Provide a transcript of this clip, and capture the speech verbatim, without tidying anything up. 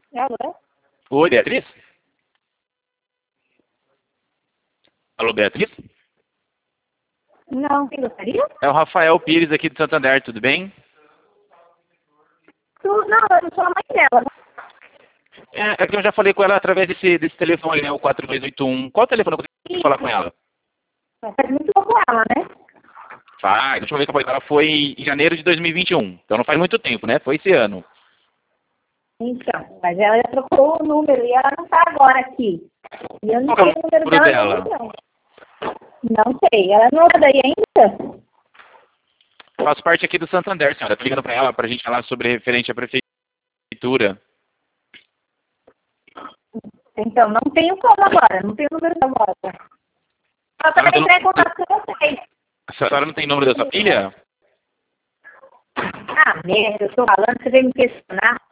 Alô? Oi, Beatriz? Alô, Beatriz? Não, quem gostaria? É o Rafael Pires aqui de Santander, tudo bem? Tu, não, eu sou a mãe dela. É, é que eu já falei com ela através desse, desse telefone, né, o quatro dois oito um. Qual telefone eu consigo falar com ela? Faz muito pouco ela, né? Faz, deixa eu ver que eu falei com ela, foi em janeiro de dois mil e vinte e um. Então não faz muito tempo, né? Foi esse ano. Então, mas ela já trocou o número e ela não tá agora aqui. E eu não Qual que é sei o o número número dela, dela? não. Não sei. Ela não é daí ainda? Faço parte aqui do Santander, senhora. Tô ligando para ela para a gente falar sobre referente à prefeitura. Então, não tenho como agora. Não tenho o número dela agora. Ela A senhora, também não entrar em tem- contato com vocês. a senhora não tem número da sua filha? Ah, merda, eu tô falando, você veio me questionar.